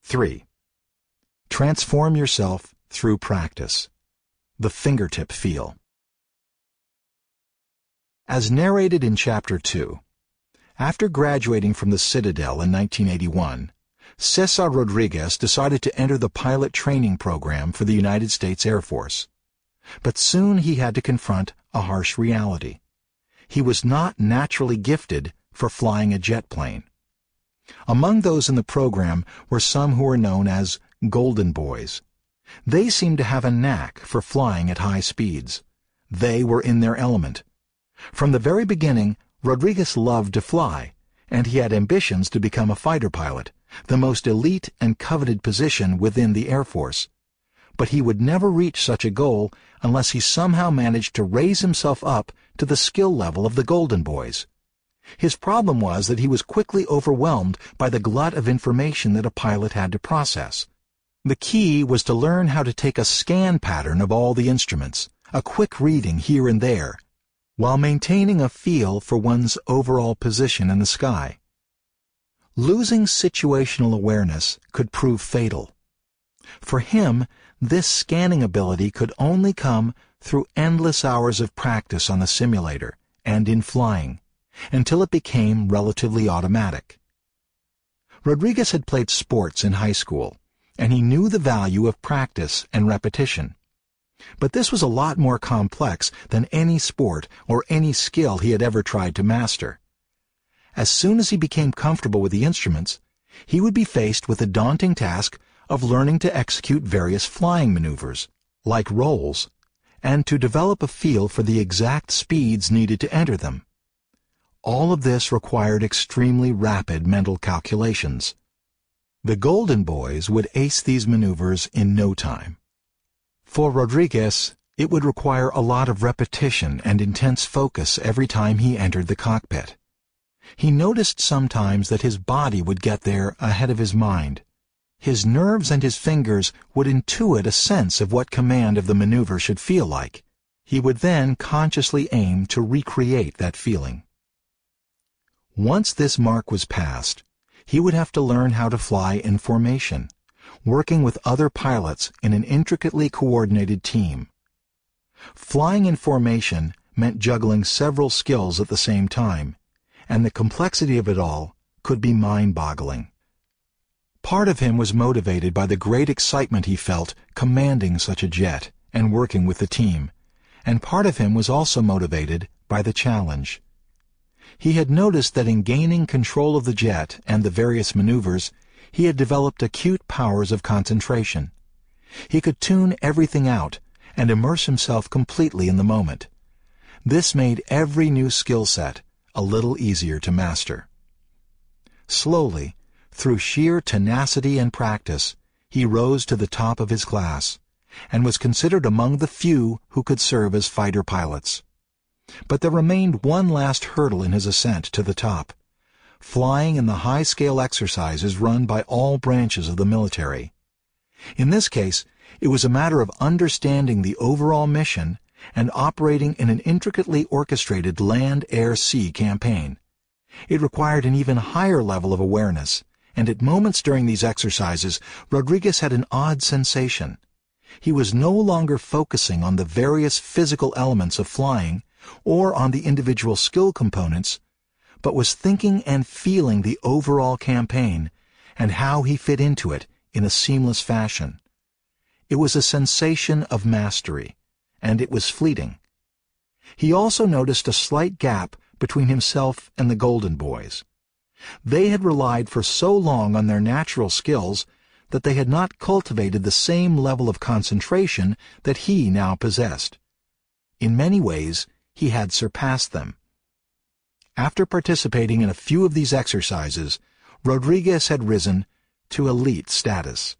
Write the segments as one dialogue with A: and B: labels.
A: 3. Transform yourself through practice. The fingertip feel. As narrated in Chapter 2, after graduating from the Citadel in 1981, Cesar Rodriguez decided to enter the pilot training program for the United States Air Force. But soon he had to confront a harsh reality. He was not naturally gifted for flying a jet plane. Among those in the program were some who were known as Golden Boys. They seemed to have a knack for flying at high speeds. They were in their element. From the very beginning, Rodriguez loved to fly, and he had ambitions to become a fighter pilot, the most elite and coveted position within the Air Force. But he would never reach such a goal unless he somehow managed to raise himself up to the skill level of the Golden Boys. His problem was that he was quickly overwhelmed by the glut of information that a pilot had to process. The key was to learn how to take a scan pattern of all the instruments, a quick reading here and there, while maintaining a feel for one's overall position in the sky. Losing situational awareness could prove fatal. For him, this scanning ability could only come through endless hours of practice on the simulator and in flying, until it became relatively automatic. Rodriguez had played sports in high school, and he knew the value of practice and repetition. But this was a lot more complex than any sport or any skill he had ever tried to master. As soon as he became comfortable with the instruments, he would be faced with the daunting task of learning to execute various flying maneuvers, like rolls, and to develop a feel for the exact speeds needed to enter them. All of this required extremely rapid mental calculations. The Golden Boys would ace these maneuvers in no time. For Rodriguez, it would require a lot of repetition and intense focus every time he entered the cockpit. He noticed sometimes that his body would get there ahead of his mind. His nerves and his fingers would intuit a sense of what command of the maneuver should feel like. He would then consciously aim to recreate that feeling. Once this mark was passed, he would have to learn how to fly in formation, working with other pilots in an intricately coordinated team. Flying in formation meant juggling several skills at the same time, and the complexity of it all could be mind-boggling. Part of him was motivated by the great excitement he felt commanding such a jet and working with the team, and part of him was also motivated by the challenge. He had noticed that in gaining control of the jet and the various maneuvers, he had developed acute powers of concentration. He could tune everything out and immerse himself completely in the moment. This made every new skill set a little easier to master. Slowly, through sheer tenacity and practice, he rose to the top of his class, and was considered among the few who could serve as fighter pilots. But there remained one last hurdle in his ascent to the top: flying in the high-scale exercises run by all branches of the military. In this case, it was a matter of understanding the overall mission and operating in an intricately orchestrated land-air-sea campaign. It required an even higher level of awareness, and at moments during these exercises, Rodriguez had an odd sensation. He was no longer focusing on the various physical elements of flying or on the individual skill components, but was thinking and feeling the overall campaign and how he fit into it in a seamless fashion. It was a sensation of mastery, and it was fleeting. He also noticed a slight gap between himself and the Golden Boys. They had relied for so long on their natural skills that they had not cultivated the same level of concentration that he now possessed. In many ways, he had surpassed them. After participating in a few of these exercises, Rodriguez had risen to elite status.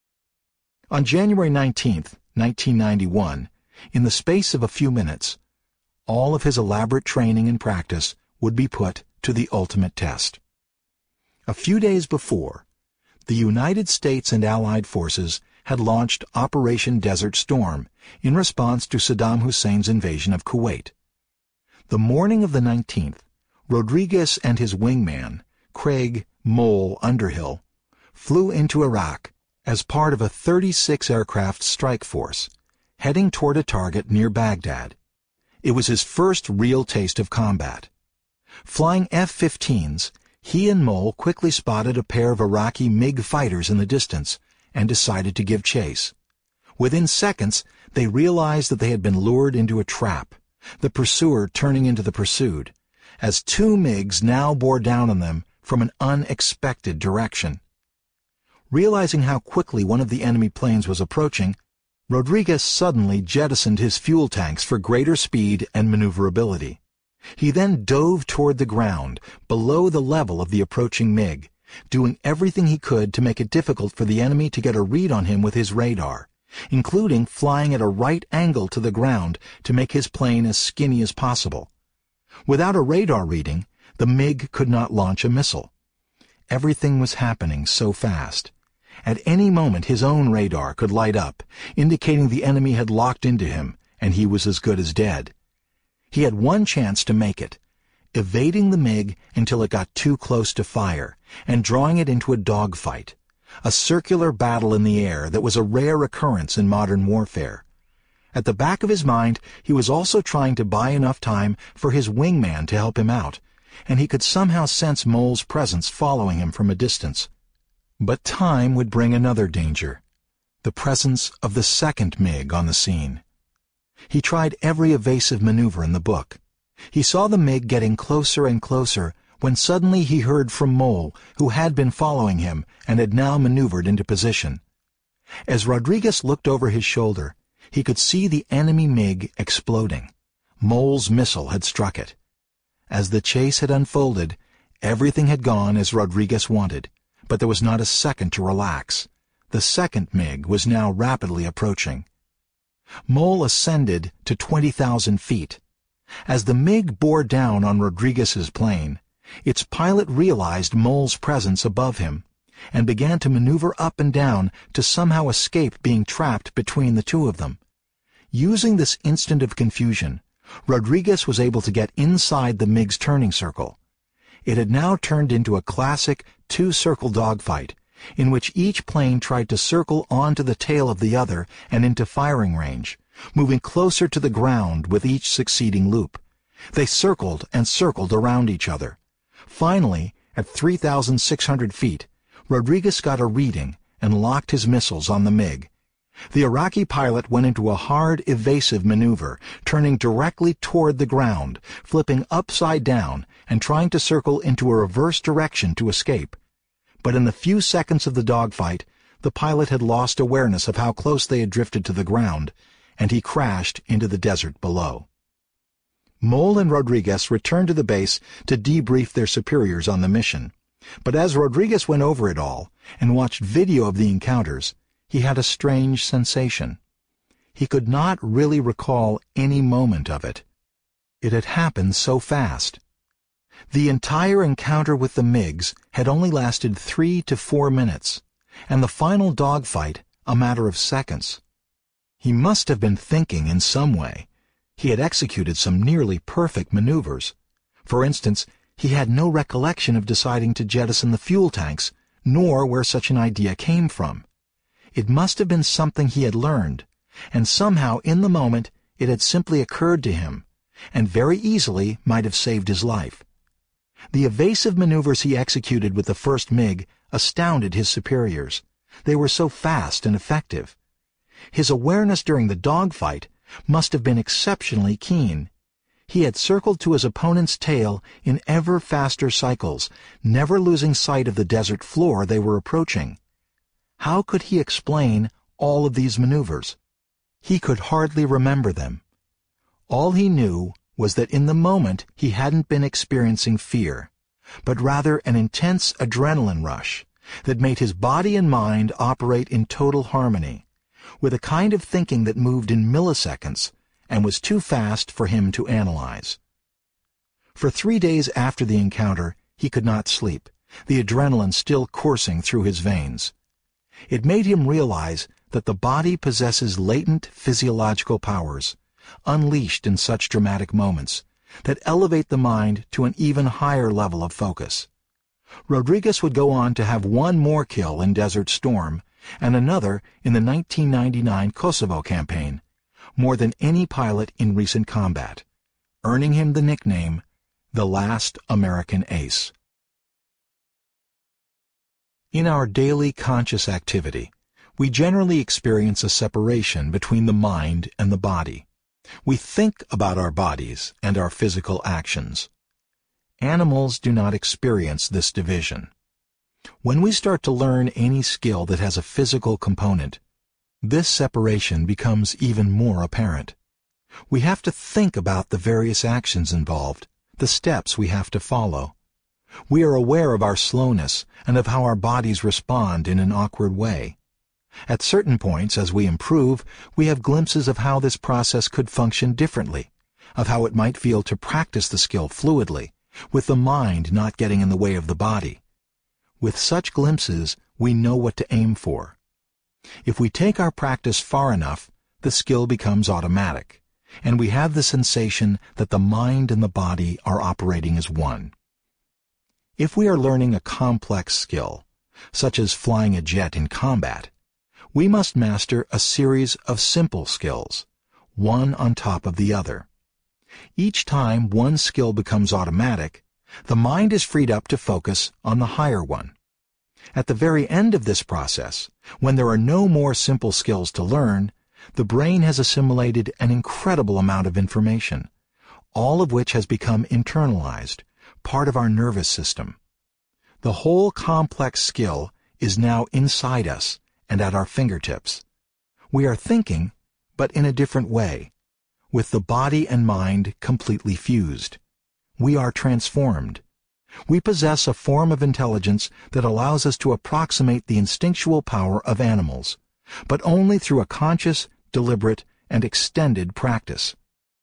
A: On January 19, 1991, in the space of a few minutes, all of his elaborate training and practice would be put to the ultimate test. A few days before, the United States and Allied forces had launched Operation Desert Storm in response to Saddam Hussein's invasion of Kuwait. The morning of the 19th, Rodriguez and his wingman, Craig "Mole" Underhill, flew into Iraq as part of a 36-aircraft strike force, heading toward a target near Baghdad. It was his first real taste of combat. Flying F-15s, he and Mole quickly spotted a pair of Iraqi MiG fighters in the distance and decided to give chase. Within seconds, they realized that they had been lured into a trap, the pursuer turning into the pursued, as two MiGs now bore down on them from an unexpected direction. Realizing how quickly one of the enemy planes was approaching, Rodriguez suddenly jettisoned his fuel tanks for greater speed and maneuverability. He then dove toward the ground, below the level of the approaching MiG, doing everything he could to make it difficult for the enemy to get a read on him with his radar, including flying at a right angle to the ground to make his plane as skinny as possible. Without a radar reading, the MiG could not launch a missile. Everything was happening so fast. At any moment his own radar could light up, indicating the enemy had locked into him, and he was as good as dead. He had one chance to make it, evading the MiG until it got too close to fire, and drawing it into a dogfight, a circular battle in the air that was a rare occurrence in modern warfare. At the back of his mind, he was also trying to buy enough time for his wingman to help him out, and he could somehow sense Mole's presence following him from a distance. But time would bring another danger, the presence of the second MiG on the scene. He tried every evasive maneuver in the book. He saw the MiG getting closer and closer when suddenly he heard from Mole, who had been following him and had now maneuvered into position. As Rodriguez looked over his shoulder, he could see the enemy MiG exploding. Mole's missile had struck it. As the chase had unfolded, everything had gone as Rodriguez wanted, but there was not a second to relax. The second MiG was now rapidly approaching. Mole ascended to 20,000 feet. As the MiG bore down on Rodriguez's plane, its pilot realized Mole's presence above him and began to maneuver up and down to somehow escape being trapped between the two of them. Using this instant of confusion, Rodriguez was able to get inside the MiG's turning circle. It had now turned into a classic two-circle dogfight, in which each plane tried to circle onto the tail of the other and into firing range, moving closer to the ground with each succeeding loop. They circled and circled around each other. Finally, at 3,600 feet, Rodriguez got a reading and locked his missiles on the MiG. The Iraqi pilot went into a hard, evasive maneuver, turning directly toward the ground, flipping upside down and trying to circle into a reverse direction to escape. But in the few seconds of the dogfight, the pilot had lost awareness of how close they had drifted to the ground, and he crashed into the desert below. Mole and Rodriguez returned to the base to debrief their superiors on the mission. But as Rodriguez went over it all and watched video of the encounters, he had a strange sensation. He could not really recall any moment of it. It had happened so fast. The entire encounter with the MiGs had only lasted 3 to 4 minutes, and the final dogfight a matter of seconds. He must have been thinking in some way. He had executed some nearly perfect maneuvers. For instance, he had no recollection of deciding to jettison the fuel tanks, nor where such an idea came from. It must have been something he had learned, and somehow in the moment it had simply occurred to him, and very easily might have saved his life. The evasive maneuvers he executed with the first MiG astounded his superiors. They were so fast and effective. His awareness during the dogfight must have been exceptionally keen. He had circled to his opponent's tail in ever faster cycles, never losing sight of the desert floor they were approaching. How could he explain all of these maneuvers? He could hardly remember them. All he knew was that in the moment he hadn't been experiencing fear, but rather an intense adrenaline rush that made his body and mind operate in total harmony, with a kind of thinking that moved in milliseconds and was too fast for him to analyze. For 3 days after the encounter, he could not sleep, the adrenaline still coursing through his veins. It made him realize that the body possesses latent physiological powers, unleashed in such dramatic moments, that elevate the mind to an even higher level of focus. Rodriguez would go on to have one more kill in Desert Storm and another in the 1999 Kosovo campaign, more than any pilot in recent combat, earning him the nickname the Last American Ace. In our daily conscious activity, we generally experience a separation between the mind and the body. We think about our bodies and our physical actions. Animals do not experience this division. When we start to learn any skill that has a physical component, this separation becomes even more apparent. We have to think about the various actions involved, the steps we have to follow. We are aware of our slowness and of how our bodies respond in an awkward way. At certain points, as we improve, we have glimpses of how this process could function differently, of how it might feel to practice the skill fluidly, with the mind not getting in the way of the body. With such glimpses, we know what to aim for. If we take our practice far enough, the skill becomes automatic, and we have the sensation that the mind and the body are operating as one. If we are learning a complex skill, such as flying a jet in combat, we must master a series of simple skills, one on top of the other. Each time one skill becomes automatic, the mind is freed up to focus on the higher one. At the very end of this process, when there are no more simple skills to learn, the brain has assimilated an incredible amount of information, all of which has become internalized, part of our nervous system. The whole complex skill is now inside us and at our fingertips. We are thinking, but in a different way, with the body and mind completely fused. We are transformed. We possess a form of intelligence that allows us to approximate the instinctual power of animals, but only through a conscious, deliberate, and extended practice.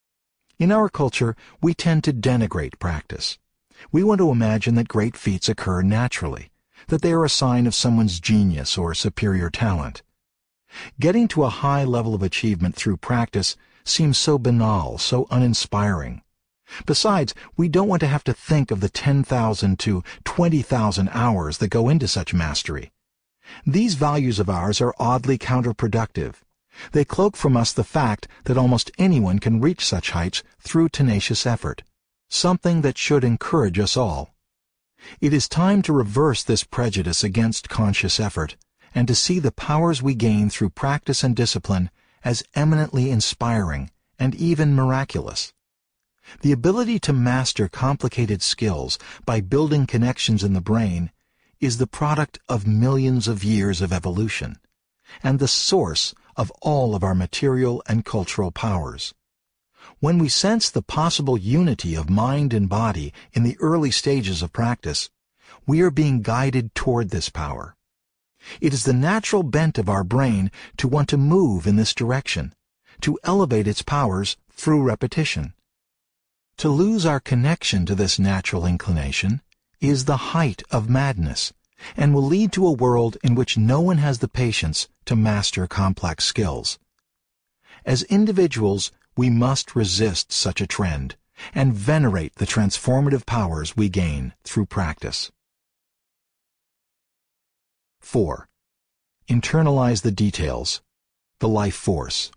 A: In our culture, we tend to denigrate practice. We want to imagine that great feats occur naturally, that they are a sign of someone's genius or superior talent. Getting to a high level of achievement through practice seems so banal, so uninspiring. Besides, we don't want to have to think of the 10,000 to 20,000 hours that go into such mastery. These values of ours are oddly counterproductive. They cloak from us the fact that almost anyone can reach such heights through tenacious effort, something that should encourage us all. It is time to reverse this prejudice against conscious effort and to see the powers we gain through practice and discipline as eminently inspiring and even miraculous. The ability to master complicated skills by building connections in the brain is the product of millions of years of evolution and the source of all of our material and cultural powers. When we sense the possible unity of mind and body in the early stages of practice, we are being guided toward this power. It is the natural bent of our brain to want to move in this direction, to elevate its powers through repetition. To lose our connection to this natural inclination is the height of madness, and will lead to a world in which no one has the patience to master complex skills. As individuals, we must resist such a trend and venerate the transformative powers we gain through practice. 4. Internalize the details, the life force.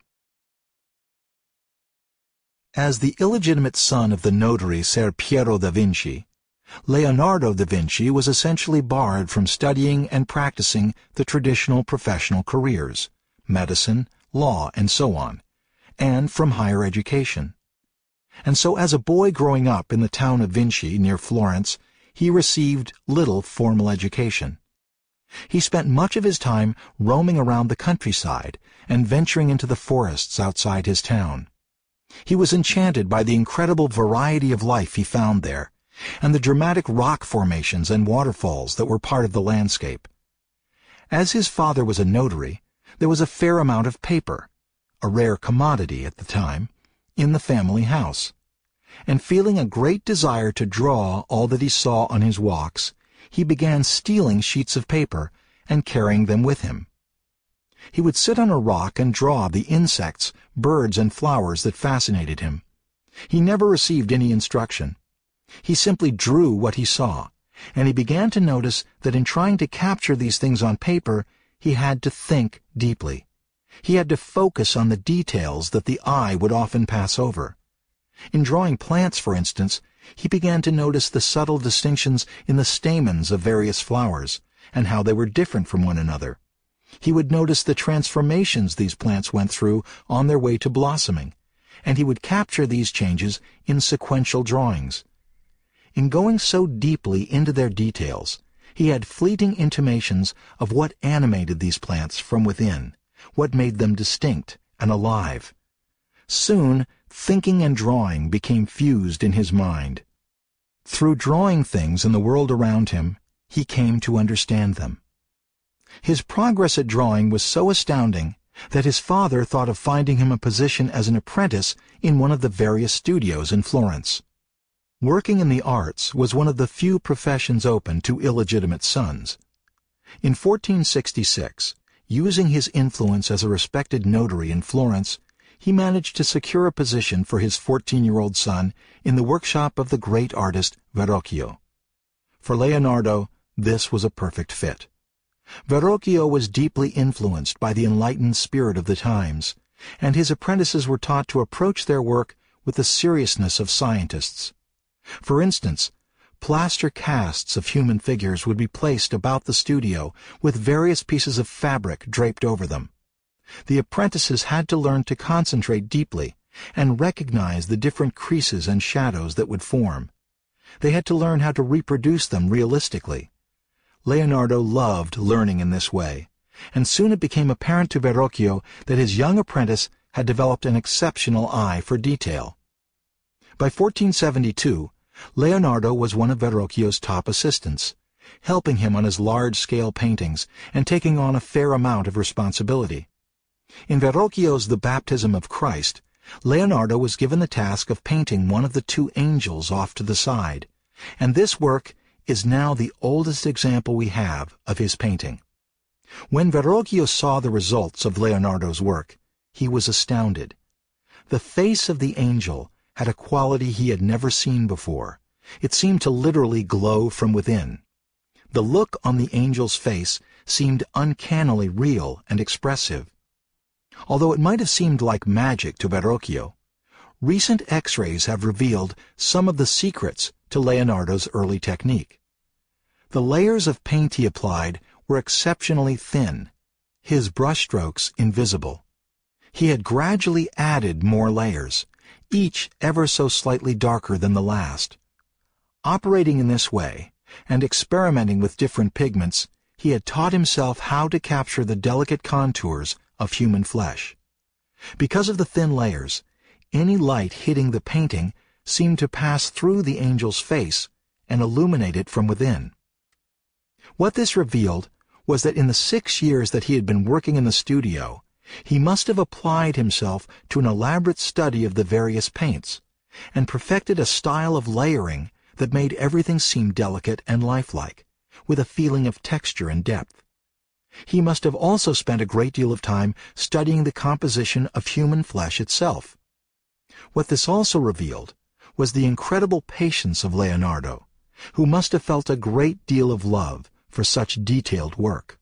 A: As the illegitimate son of the notary Ser Piero da Vinci, Leonardo da Vinci was essentially barred from studying and practicing the traditional professional careers, medicine, law, and so on, and from higher education. And so as a boy growing up in the town of Vinci near Florence, he received little formal education. He spent much of his time roaming around the countryside and venturing into the forests outside his town. He was enchanted by the incredible variety of life he found there, and the dramatic rock formations and waterfalls that were part of the landscape. As his father was a notary, there was a fair amount of paper, a rare commodity at the time, in the family house. And feeling a great desire to draw all that he saw on his walks, he began stealing sheets of paper and carrying them with him. He would sit on a rock and draw the insects, birds, and flowers that fascinated him. He never received any instruction. He simply drew what he saw, and he began to notice that in trying to capture these things on paper, he had to think deeply. He had to focus on the details that the eye would often pass over. In drawing plants, for instance, he began to notice the subtle distinctions in the stamens of various flowers, and how they were different from one another. He would notice the transformations these plants went through on their way to blossoming, and he would capture these changes in sequential drawings. In going so deeply into their details, he had fleeting intimations of what animated these plants from within, what made them distinct and alive. Soon, thinking and drawing became fused in his mind. Through drawing things in the world around him, he came to understand them. His progress at drawing was so astounding that his father thought of finding him a position as an apprentice in one of the various studios in Florence. Working in the arts was one of the few professions open to illegitimate sons. In 1466, using his influence as a respected notary in Florence, he managed to secure a position for his 14-year-old son in the workshop of the great artist Verrocchio. For Leonardo, this was a perfect fit. Verrocchio was deeply influenced by the enlightened spirit of the times, and his apprentices were taught to approach their work with the seriousness of scientists. For instance, plaster casts of human figures would be placed about the studio with various pieces of fabric draped over them. The apprentices had to learn to concentrate deeply and recognize the different creases and shadows that would form. They had to learn how to reproduce them realistically. Leonardo loved learning in this way, and soon it became apparent to Verrocchio that his young apprentice had developed an exceptional eye for detail. By 1472, Leonardo was one of Verrocchio's top assistants, helping him on his large-scale paintings and taking on a fair amount of responsibility. In Verrocchio's The Baptism of Christ, Leonardo was given the task of painting one of the two angels off to the side, and this work is now the oldest example we have of his painting. When Verrocchio saw the results of Leonardo's work, he was astounded. The face of the angel had a quality he had never seen before. It seemed to literally glow from within. The look on the angel's face seemed uncannily real and expressive. Although it might have seemed like magic to Verrocchio, recent X-rays have revealed some of the secrets to Leonardo's early technique. The layers of paint he applied were exceptionally thin, his brushstrokes invisible. He had gradually added more layers, each ever so slightly darker than the last. Operating in this way, and experimenting with different pigments, he had taught himself how to capture the delicate contours of human flesh. Because of the thin layers, any light hitting the painting seemed to pass through the angel's face and illuminate it from within. What this revealed was that in the 6 years that he had been working in the studio, he must have applied himself to an elaborate study of the various paints, and perfected a style of layering that made everything seem delicate and lifelike, with a feeling of texture and depth. He must have also spent a great deal of time studying the composition of human flesh itself. What this also revealed was the incredible patience of Leonardo, who must have felt a great deal of love for such detailed work.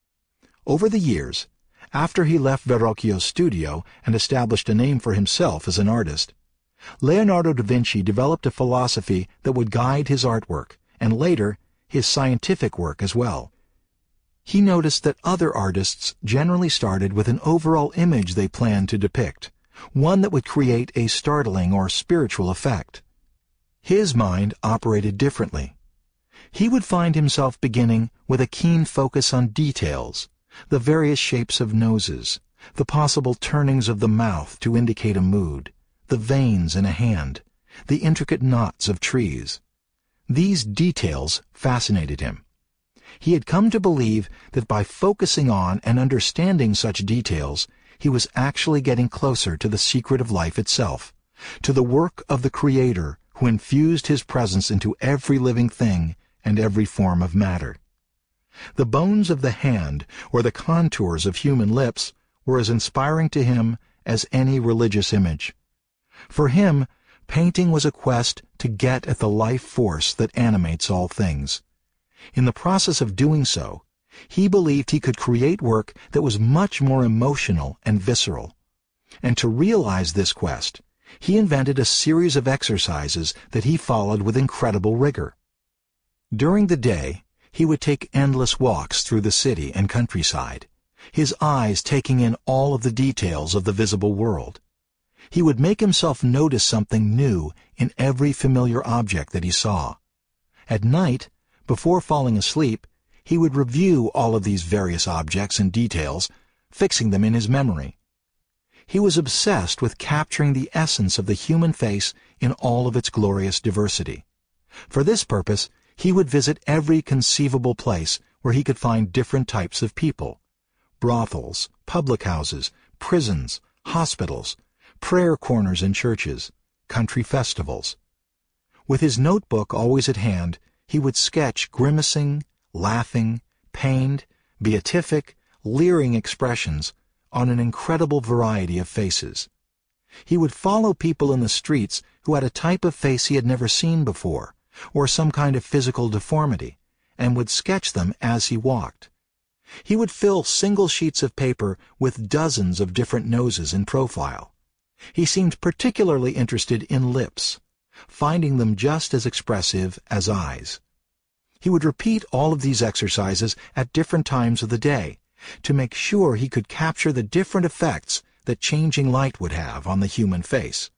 A: Over the years, after he left Verrocchio's studio and established a name for himself as an artist, Leonardo da Vinci developed a philosophy that would guide his artwork, and later, his scientific work as well. He noticed that other artists generally started with an overall image they planned to depict, one that would create a startling or spiritual effect. His mind operated differently. He would find himself beginning with a keen focus on details, the various shapes of noses, the possible turnings of the mouth to indicate a mood, the veins in a hand, the intricate knots of trees. These details fascinated him. He had come to believe that by focusing on and understanding such details, he was actually getting closer to the secret of life itself, to the work of the Creator who infused his presence into every living thing and every form of matter. The bones of the hand or the contours of human lips were as inspiring to him as any religious image. For him, painting was a quest to get at the life force that animates all things, In the process of doing so, he believed he could create work that was much more emotional and visceral. And to realize this quest, he invented a series of exercises that he followed with incredible rigor. During the day, he would take endless walks through the city and countryside, his eyes taking in all of the details of the visible world. He would make himself notice something new in every familiar object that he saw. At night, before falling asleep, he would review all of these various objects and details, fixing them in his memory. He was obsessed with capturing the essence of the human face in all of its glorious diversity. For this purpose, he would visit every conceivable place where he could find different types of people: brothels, public houses, prisons, hospitals, prayer corners in churches, country festivals. With his notebook always at hand, he would sketch grimacing, laughing, pained, beatific, leering expressions on an incredible variety of faces. He would follow people in the streets who had a type of face he had never seen before, or some kind of physical deformity, and would sketch them as he walked. He would fill single sheets of paper with dozens of different noses in profile. He seemed particularly interested in lips, finding them just as expressive as eyes. He would repeat all of these exercises at different times of the day to make sure he could capture the different effects that changing light would have on the human face.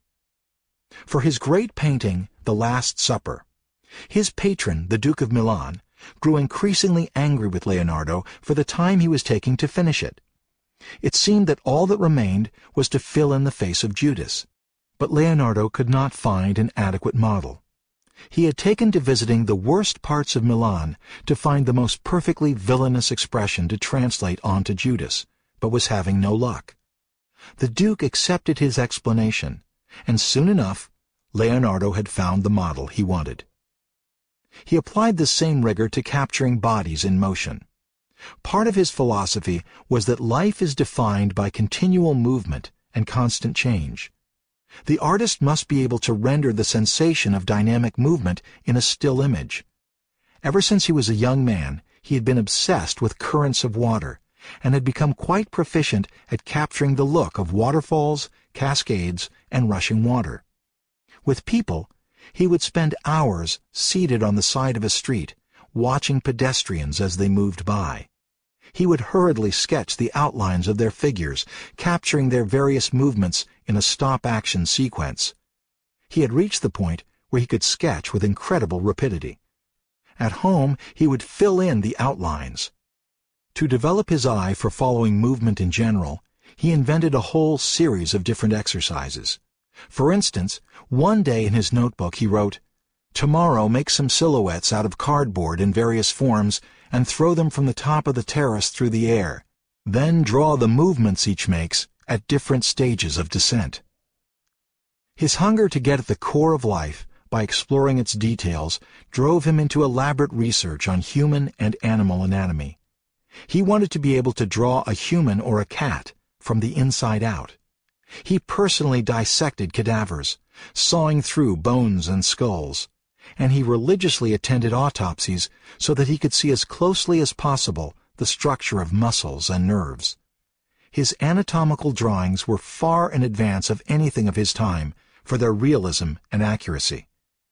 A: For his great painting, The Last Supper, his patron, the Duke of Milan, grew increasingly angry with Leonardo for the time he was taking to finish it. It seemed that all that remained was to fill in the face of Judas, but Leonardo could not find an adequate model. He had taken to visiting the worst parts of Milan to find the most perfectly villainous expression to translate onto Judas, but was having no luck. The Duke accepted his explanation, and soon enough, Leonardo had found the model he wanted. He applied the same rigor to capturing bodies in motion. Part of his philosophy was that life is defined by continual movement and constant change. The artist must be able to render the sensation of dynamic movement in a still image. Ever since he was a young man, he had been obsessed with currents of water, and had become quite proficient at capturing the look of waterfalls, cascades, and rushing water. With people, he would spend hours seated on the side of a street, watching pedestrians as they moved by. He would hurriedly sketch the outlines of their figures, capturing their various movements in a stop-action sequence. He had reached the point where he could sketch with incredible rapidity. At home, he would fill in the outlines. To develop his eye for following movement in general, he invented a whole series of different exercises. For instance, one day in his notebook he wrote, "Tomorrow make some silhouettes out of cardboard in various forms and throw them from the top of the terrace through the air. Then draw the movements each makes at different stages of descent." His hunger to get at the core of life by exploring its details drove him into elaborate research on human and animal anatomy. He wanted to be able to draw a human or a cat from the inside out. He personally dissected cadavers, sawing through bones and skulls, and he religiously attended autopsies so that he could see as closely as possible the structure of muscles and nerves. His anatomical drawings were far in advance of anything of his time for their realism and accuracy.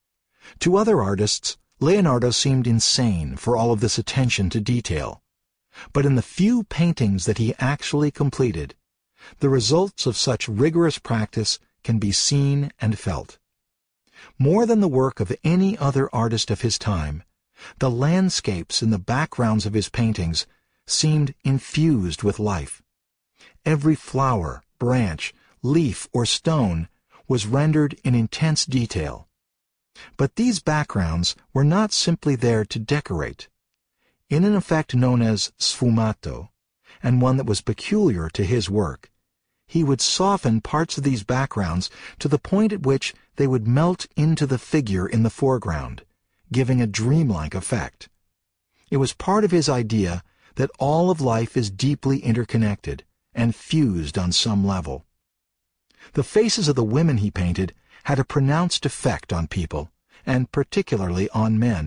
A: To other artists, Leonardo seemed insane for all of this attention to detail. But in the few paintings that he actually completed, the results of such rigorous practice can be seen and felt. More than the work of any other artist of his time, the landscapes in the backgrounds of his paintings seemed infused with life. Every flower, branch, leaf, or stone was rendered in intense detail. But these backgrounds were not simply there to decorate. In an effect known as sfumato, and one that was peculiar to his work, he would soften parts of these backgrounds to the point at which they would melt into the figure in the foreground, giving a dreamlike effect. It was part of his idea that all of life is deeply interconnected and fused on some level. The faces of the women he painted had a pronounced effect on people, and particularly on men,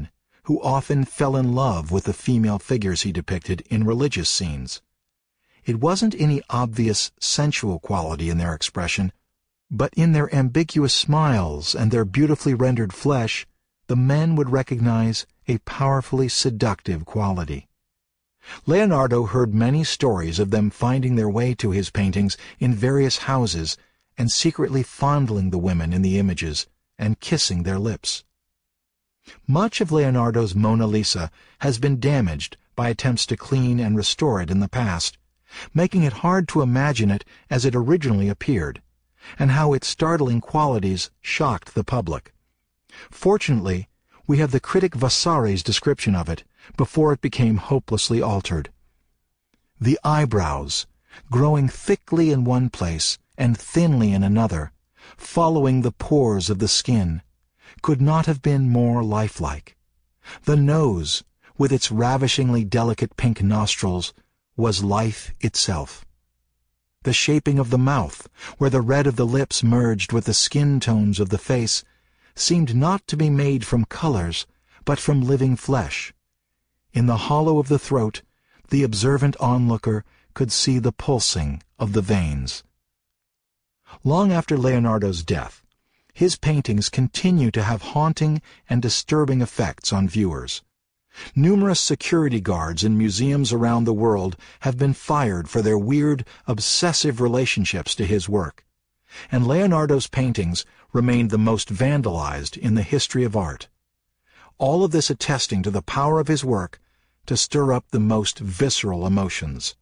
A: who often fell in love with the female figures he depicted in religious scenes. It wasn't any obvious sensual quality in their expression, but in their ambiguous smiles and their beautifully rendered flesh, the men would recognize a powerfully seductive quality. Leonardo heard many stories of them finding their way to his paintings in various houses and secretly fondling the women in the images and kissing their lips. Much of Leonardo's Mona Lisa has been damaged by attempts to clean and restore it in the past, making it hard to imagine it as it originally appeared, and how its startling qualities shocked the public. Fortunately, we have the critic Vasari's description of it before it became hopelessly altered. The eyebrows, growing thickly in one place and thinly in another, following the pores of the skin, could not have been more lifelike. The nose, with its ravishingly delicate pink nostrils, was life itself. The shaping of the mouth, where the red of the lips merged with the skin tones of the face, seemed not to be made from colors, but from living flesh. In the hollow of the throat, the observant onlooker could see the pulsing of the veins. Long after Leonardo's death, his paintings continue to have haunting and disturbing effects on viewers. Numerous security guards in museums around the world have been fired for their weird, obsessive relationships to his work, and Leonardo's paintings remain the most vandalized in the history of art. All of this attesting to the power of his work to stir up the most visceral emotions.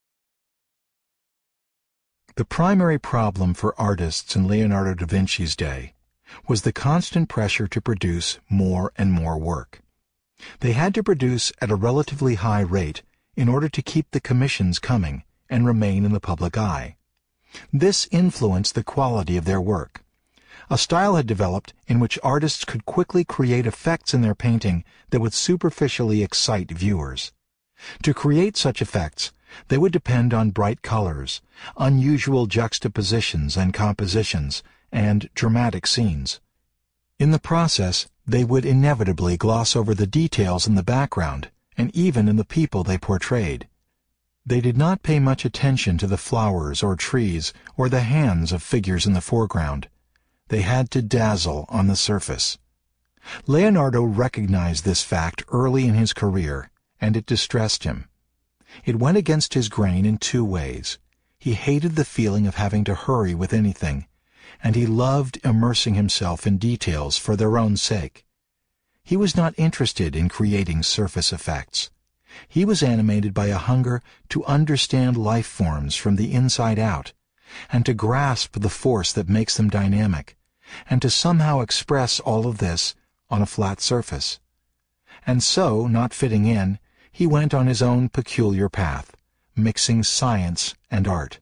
A: The primary problem for artists in Leonardo da Vinci's day was the constant pressure to produce more and more work. They had to produce at a relatively high rate in order to keep the commissions coming and remain in the public eye. This influenced the quality of their work. A style had developed in which artists could quickly create effects in their painting that would superficially excite viewers. To create such effects, they would depend on bright colors, unusual juxtapositions and compositions, and dramatic scenes. In the process, they would inevitably gloss over the details in the background, and even in the people they portrayed. They did not pay much attention to the flowers or trees or the hands of figures in the foreground. They had to dazzle on the surface. Leonardo recognized this fact early in his career, and it distressed him. It went against his grain in two ways. He hated the feeling of having to hurry with anything, and he loved immersing himself in details for their own sake. He was not interested in creating surface effects. He was animated by a hunger to understand life forms from the inside out, and to grasp the force that makes them dynamic, and to somehow express all of this on a flat surface. And so, not fitting in, he went on his own peculiar path, mixing science and art.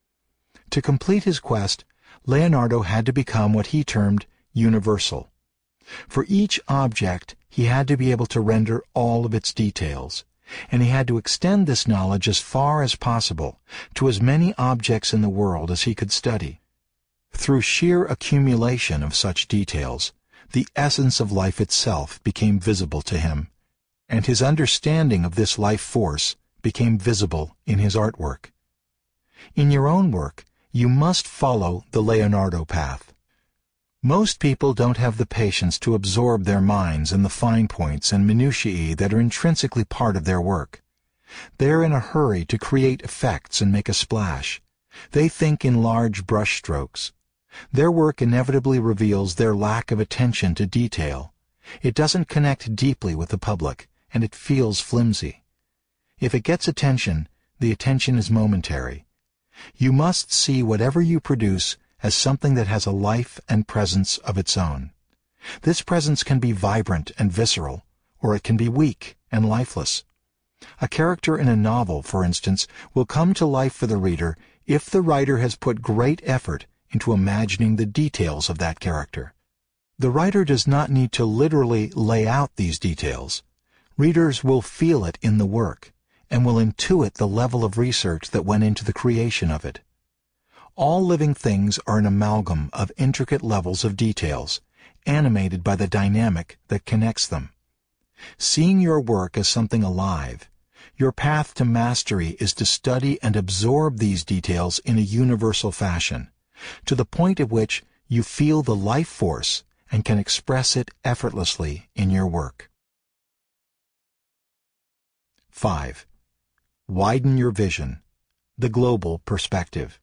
A: To complete his quest, Leonardo had to become what he termed universal. For each object, he had to be able to render all of its details, and he had to extend this knowledge as far as possible to as many objects in the world as he could study. Through sheer accumulation of such details, the essence of life itself became visible to him, and his understanding of this life force became visible in his artwork. In your own work, you must follow the Leonardo path. Most people don't have the patience to absorb their minds in the fine points and minutiae that are intrinsically part of their work. They're in a hurry to create effects and make a splash. They think in large brush strokes. Their work inevitably reveals their lack of attention to detail. It doesn't connect deeply with the public, and it feels flimsy. If it gets attention, the attention is momentary. You must see whatever you produce as something that has a life and presence of its own. This presence can be vibrant and visceral, or it can be weak and lifeless. A character in a novel, for instance, will come to life for the reader if the writer has put great effort into imagining the details of that character. The writer does not need to literally lay out these details. Readers will feel it in the work, and will intuit the level of research that went into the creation of it. All living things are an amalgam of intricate levels of details, animated by the dynamic that connects them. Seeing your work as something alive, your path to mastery is to study and absorb these details in a universal fashion, to the point at which you feel the life force and can express it effortlessly in your work. 5. Widen your vision. The global perspective.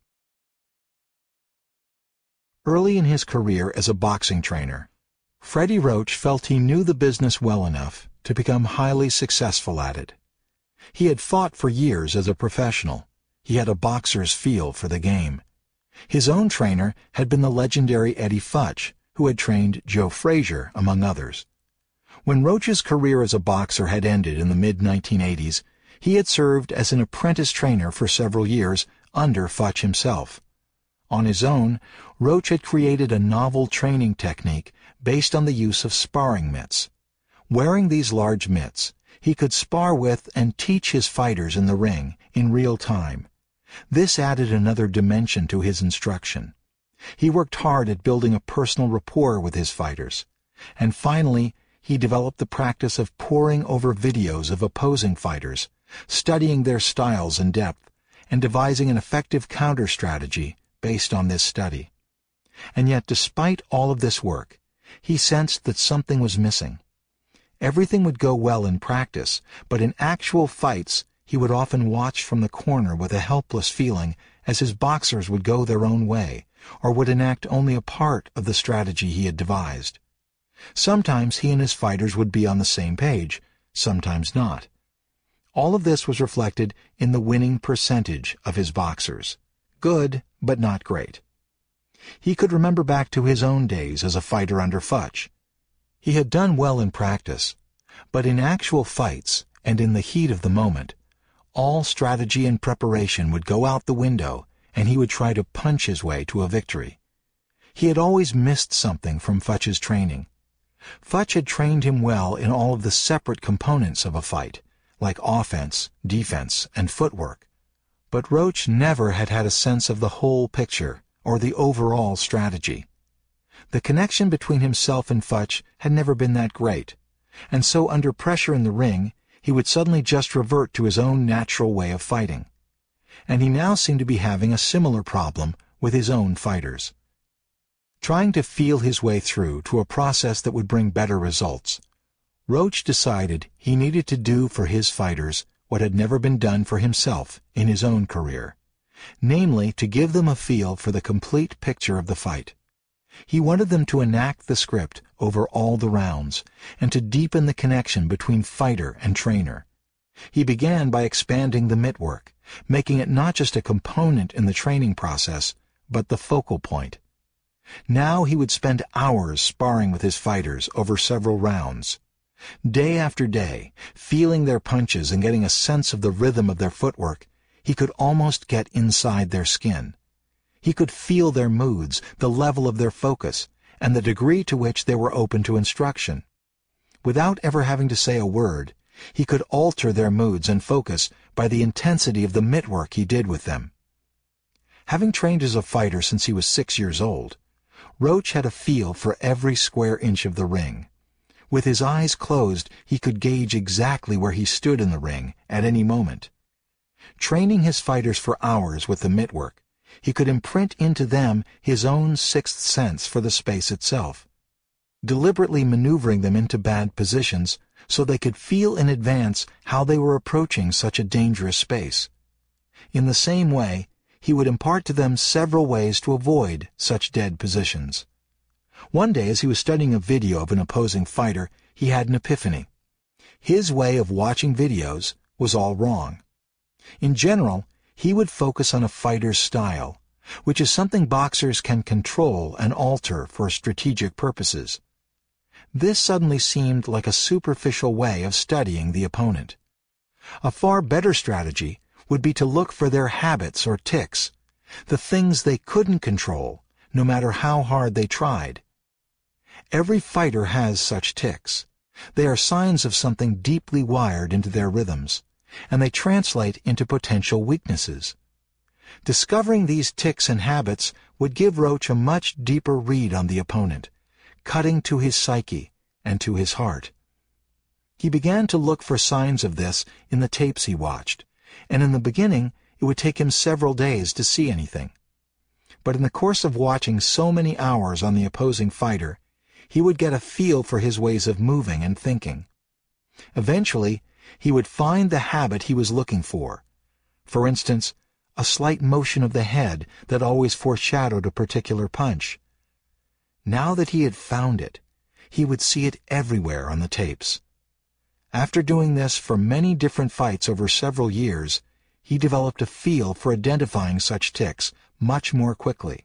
A: Early in his career as a boxing trainer, Freddie Roach felt he knew the business well enough to become highly successful at it. He had fought for years as a professional. He had a boxer's feel for the game. His own trainer had been the legendary Eddie Futch, who had trained Joe Frazier, among others. When Roach's career as a boxer had ended in the mid-1980s, he had served as an apprentice trainer for several years under Futch himself. On his own, Roach had created a novel training technique based on the use of sparring mitts. Wearing these large mitts, he could spar with and teach his fighters in the ring in real time. This added another dimension to his instruction. He worked hard at building a personal rapport with his fighters, and finally he developed the practice of poring over videos of opposing fighters, studying their styles in depth, and devising an effective counter-strategy based on this study. And yet, despite all of this work, he sensed that something was missing. Everything would go well in practice, but in actual fights he would often watch from the corner with a helpless feeling as his boxers would go their own way, or would enact only a part of the strategy he had devised. Sometimes he and his fighters would be on the same page, sometimes not. All of this was reflected in the winning percentage of his boxers. Good, but not great. He could remember back to his own days as a fighter under Futch. He had done well in practice, but in actual fights and in the heat of the moment, all strategy and preparation would go out the window and he would try to punch his way to a victory. He had always missed something from Futch's training. Futch had trained him well in all of the separate components of a fight, like offense, defense, and footwork. But Roach never had had a sense of the whole picture or the overall strategy. The connection between himself and Futch had never been that great, and so under pressure in the ring, he would suddenly just revert to his own natural way of fighting. And he now seemed to be having a similar problem with his own fighters. Trying to feel his way through to a process that would bring better results, Roach decided he needed to do for his fighters what had never been done for himself in his own career, namely to give them a feel for the complete picture of the fight. He wanted them to enact the script over all the rounds, and to deepen the connection between fighter and trainer. He began by expanding the mitt work, making it not just a component in the training process, but the focal point. Now he would spend hours sparring with his fighters over several rounds. Day after day, feeling their punches and getting a sense of the rhythm of their footwork, he could almost get inside their skin. He could feel their moods, the level of their focus, and the degree to which they were open to instruction. Without ever having to say a word, he could alter their moods and focus by the intensity of the mitt work he did with them. Having trained as a fighter since he was 6 years old, Roach had a feel for every square inch of the ring. With his eyes closed, he could gauge exactly where he stood in the ring at any moment. Training his fighters for hours with the mitt work, he could imprint into them his own sixth sense for the space itself, deliberately maneuvering them into bad positions so they could feel in advance how they were approaching such a dangerous space. In the same way, he would impart to them several ways to avoid such dead positions. One day, as he was studying a video of an opposing fighter, he had an epiphany. His way of watching videos was all wrong. In general, he would focus on a fighter's style, which is something boxers can control and alter for strategic purposes. This suddenly seemed like a superficial way of studying the opponent. A far better strategy would be to look for their habits or tics, the things they couldn't control, no matter how hard they tried. Every fighter has such tics. They are signs of something deeply wired into their rhythms, and they translate into potential weaknesses. Discovering these tics and habits would give Roach a much deeper read on the opponent, cutting to his psyche and to his heart. He began to look for signs of this in the tapes he watched, and in the beginning it would take him several days to see anything. But in the course of watching so many hours on the opposing fighter, he would get a feel for his ways of moving and thinking. Eventually, he would find the habit he was looking for. For instance, a slight motion of the head that always foreshadowed a particular punch. Now that he had found it, he would see it everywhere on the tapes. After doing this for many different fights over several years, he developed a feel for identifying such tics much more quickly.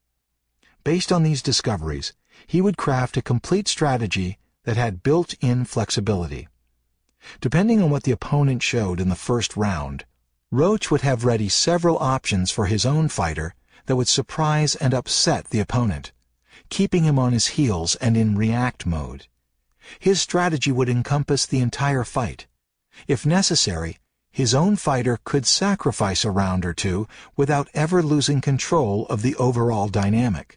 A: Based on these discoveries, he would craft a complete strategy that had built-in flexibility. Depending on what the opponent showed in the first round, Roach would have ready several options for his own fighter that would surprise and upset the opponent, keeping him on his heels and in react mode. His strategy would encompass the entire fight. If necessary, his own fighter could sacrifice a round or two without ever losing control of the overall dynamic.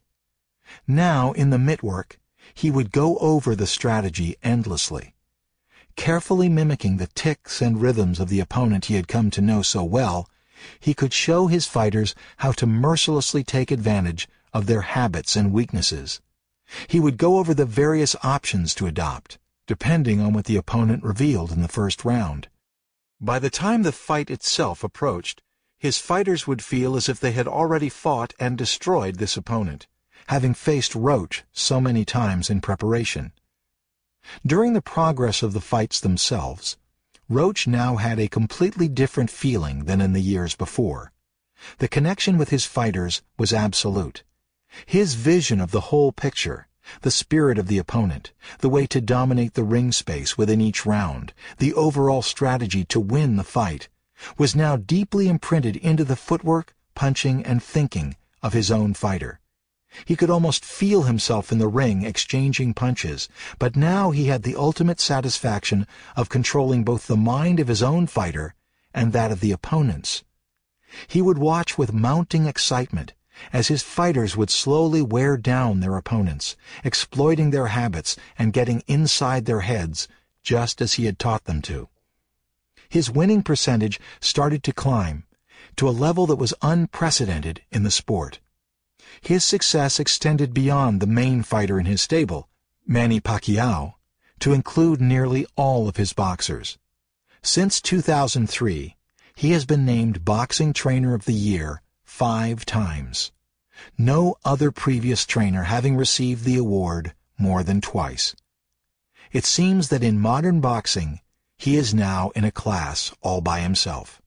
A: Now, in the mitt work, he would go over the strategy endlessly. Carefully mimicking the tics and rhythms of the opponent he had come to know so well, he could show his fighters how to mercilessly take advantage of their habits and weaknesses. He would go over the various options to adopt, depending on what the opponent revealed in the first round. By the time the fight itself approached, his fighters would feel as if they had already fought and destroyed this opponent, having faced Roach so many times in preparation. During the progress of the fights themselves, Roach now had a completely different feeling than in the years before. The connection with his fighters was absolute. His vision of the whole picture, the spirit of the opponent, the way to dominate the ring space within each round, the overall strategy to win the fight, was now deeply imprinted into the footwork, punching, and thinking of his own fighter. He could almost feel himself in the ring exchanging punches, but now he had the ultimate satisfaction of controlling both the mind of his own fighter and that of the opponent's. He would watch with mounting excitement as his fighters would slowly wear down their opponents, exploiting their habits and getting inside their heads just as he had taught them to. His winning percentage started to climb to a level that was unprecedented in the sport. His success extended beyond the main fighter in his stable, Manny Pacquiao, to include nearly all of his boxers. Since 2003, he has been named Boxing Trainer of the Year 5 times, no other previous trainer having received the award more than twice. It seems that in modern boxing, he is now in a class all by himself.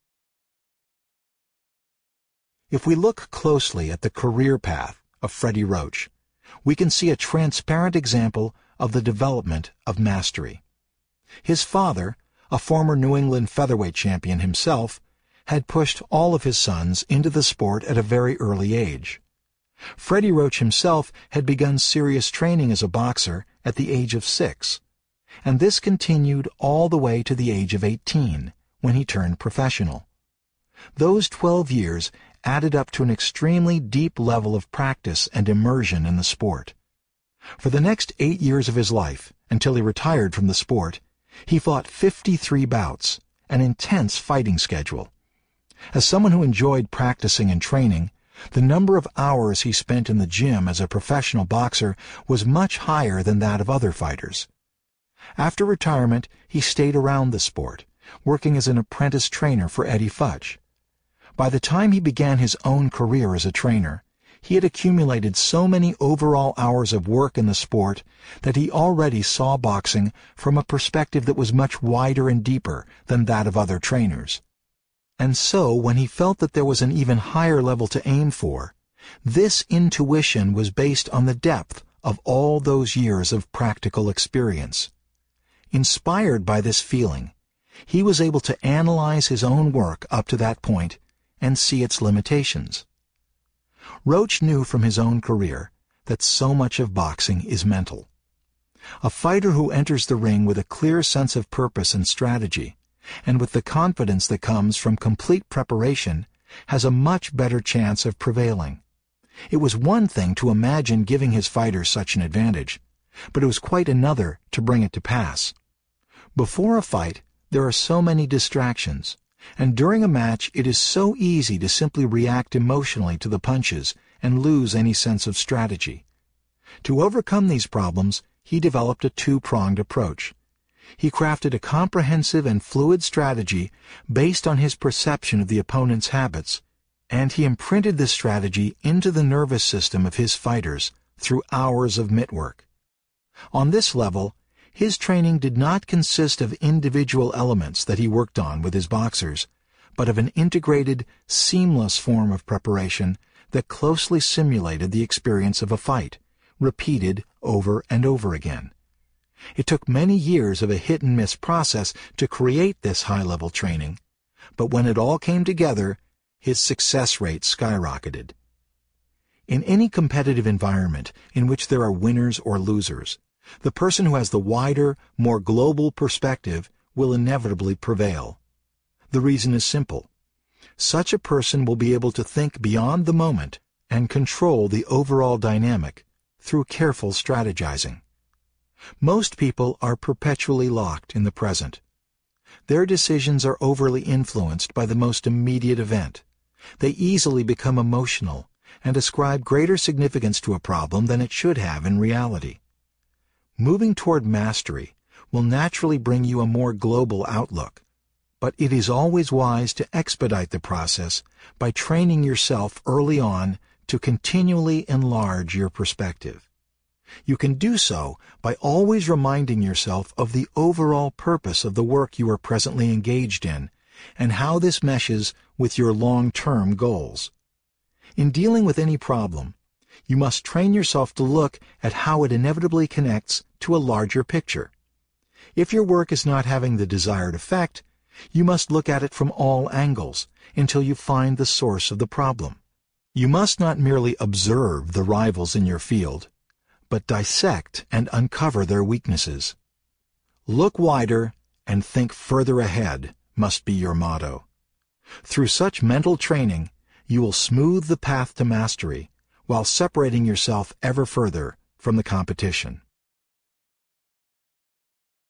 A: If we look closely at the career path of Freddie Roach, we can see a transparent example of the development of mastery. His father, a former New England featherweight champion himself, had pushed all of his sons into the sport at a very early age. Freddie Roach himself had begun serious training as a boxer at the age of 6, and this continued all the way to the age of 18, when he turned professional. Those 12 years added up to an extremely deep level of practice and immersion in the sport. For the next 8 years of his life, until he retired from the sport, he fought 53 bouts, an intense fighting schedule. As someone who enjoyed practicing and training, the number of hours he spent in the gym as a professional boxer was much higher than that of other fighters. After retirement, he stayed around the sport, working as an apprentice trainer for Eddie Futch. By the time he began his own career as a trainer, he had accumulated so many overall hours of work in the sport that he already saw boxing from a perspective that was much wider and deeper than that of other trainers. And so, when he felt that there was an even higher level to aim for, this intuition was based on the depth of all those years of practical experience. Inspired by this feeling, he was able to analyze his own work up to that point and see its limitations. Roach knew from his own career that so much of boxing is mental. A fighter who enters the ring with a clear sense of purpose and strategy, and with the confidence that comes from complete preparation, has a much better chance of prevailing. It was one thing to imagine giving his fighters such an advantage, but it was quite another to bring it to pass. Before a fight, there are so many distractions, and during a match it is so easy to simply react emotionally to the punches and lose any sense of strategy. To overcome these problems, he developed a two-pronged approach. He crafted a comprehensive and fluid strategy based on his perception of the opponent's habits, and he imprinted this strategy into the nervous system of his fighters through hours of mitt work. On this level, his training did not consist of individual elements that he worked on with his boxers, but of an integrated, seamless form of preparation that closely simulated the experience of a fight, repeated over and over again. It took many years of a hit-and-miss process to create this high-level training, but when it all came together, his success rate skyrocketed. In any competitive environment in which there are winners or losers, the person who has the wider, more global perspective will inevitably prevail. The reason is simple. Such a person will be able to think beyond the moment and control the overall dynamic through careful strategizing. Most people are perpetually locked in the present. Their decisions are overly influenced by the most immediate event. They easily become emotional and ascribe greater significance to a problem than it should have in reality. Moving toward mastery will naturally bring you a more global outlook, but it is always wise to expedite the process by training yourself early on to continually enlarge your perspective. You can do so by always reminding yourself of the overall purpose of the work you are presently engaged in and how this meshes with your long-term goals. In dealing with any problem, you must train yourself to look at how it inevitably connects to a larger picture. If your work is not having the desired effect, you must look at it from all angles until you find the source of the problem. You must not merely observe the rivals in your field, but dissect and uncover their weaknesses. Look wider and think further ahead must be your motto. Through such mental training, you will smooth the path to mastery while separating yourself ever further from the competition.